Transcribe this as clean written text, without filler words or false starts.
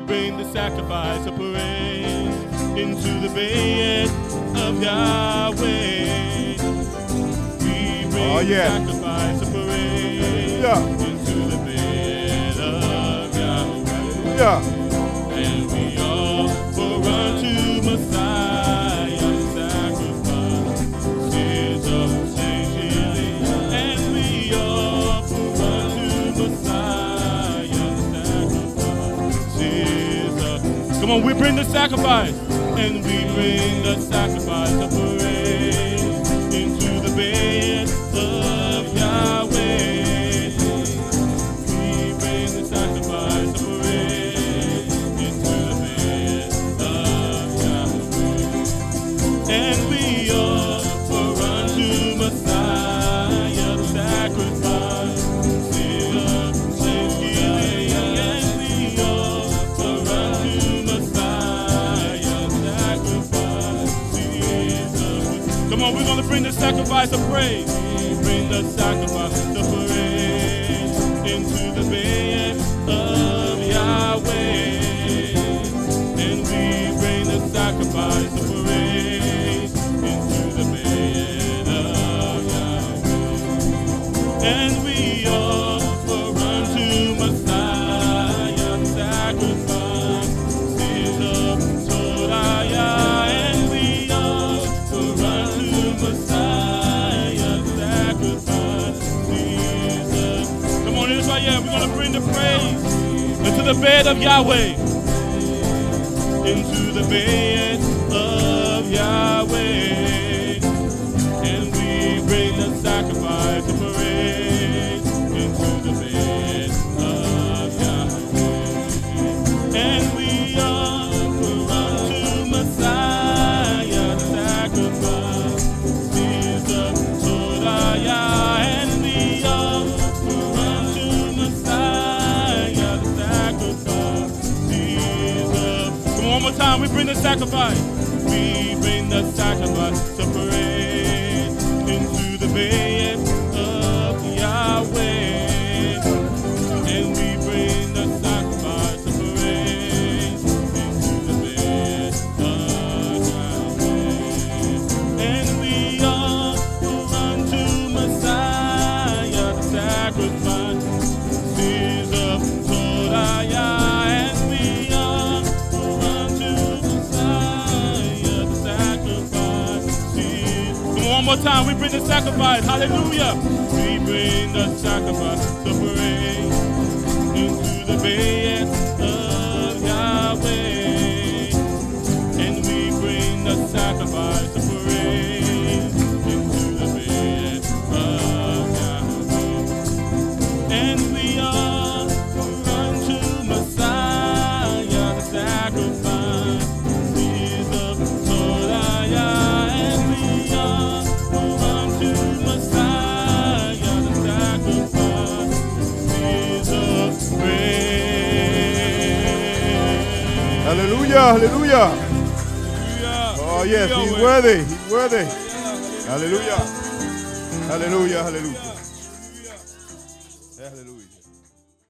bring the sacrifice of praise into the bed of Yahweh. We bring the sacrifice of praise into the bed of Yahweh. And we offer unto Messiah the sacrifices of thanksgiving. And we offer unto Messiah the sacrifices of... Come on, we bring the sacrifice. And we bring the sacrifice of praise into the bed of Yahweh. We bring the sacrifice of praise into the bed of Yahweh. And we offer unto Messiah the sacrifice of thanksgiving. And we offer unto Messiah Come on, we're going to bring the sacrifice of praise. We bring the sacrifice of praise into the bed of Yahweh. And we bring the sacrifice of praise into the bed of Yahweh. And we offer unto Messiah the sacrifice of Torah. We're going to bring the praise into the bed of Yahweh. Into the bed of Yahweh. And we bring the sacrifice of praise into the bed of Yahweh. And we offer unto Messiah the sacrifice of Torah. And we offer unto Messiah the sacrifice. Come on, one more time. We bring the sacrifice. We bring the sacrifice of praise into the bed of Yahweh. And we bring the sacrifice of praise into the bed of Yahweh. And we offer unto Messiah the sacrifice of Torah. And we offer unto Messiah the sacrifice. Come on, one more time. We bring the sacrifice. Hallelujah. We bring the sacrifice of praise into the bed of Yahweh. And we bring the sacrifice of praise into the bed of Yahweh. And we offer unto Messiah the sacrifice of Torah. And we offer unto Messiah the sacrifice of praise. Hallelujah, hallelujah. Oh yes, he's worthy, he's worthy. Hallelujah. Hallelujah, hallelujah. Hallelujah.